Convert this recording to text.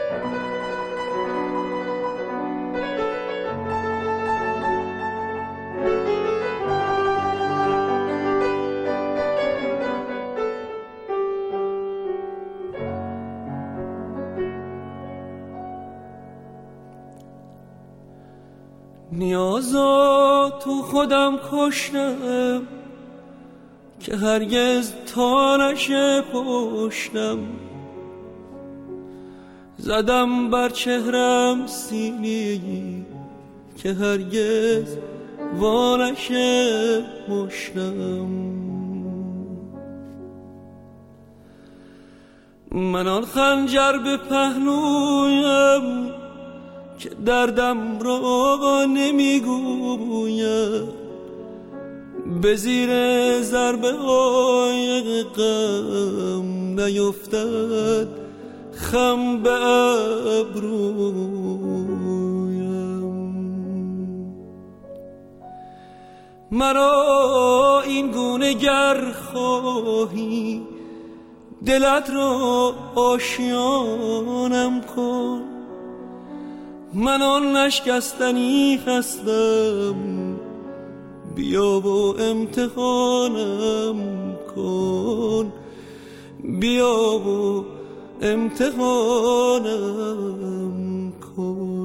نیازا تو خودم کشتم که هرگز تا نشه پشتم، زدم بر چهرم سینی که هرگز وا نشه مشتم. من آن خنجر به پهلویم که دردم را نمیگویم، به زیر ضربه های غم نیفتد خم به ابرویم. مرا این گونه گر خواهی دلت را آشیانم کن، من آن نشکستنی هستم، بیا و امتحانم کن، بیا و امتحانم کن.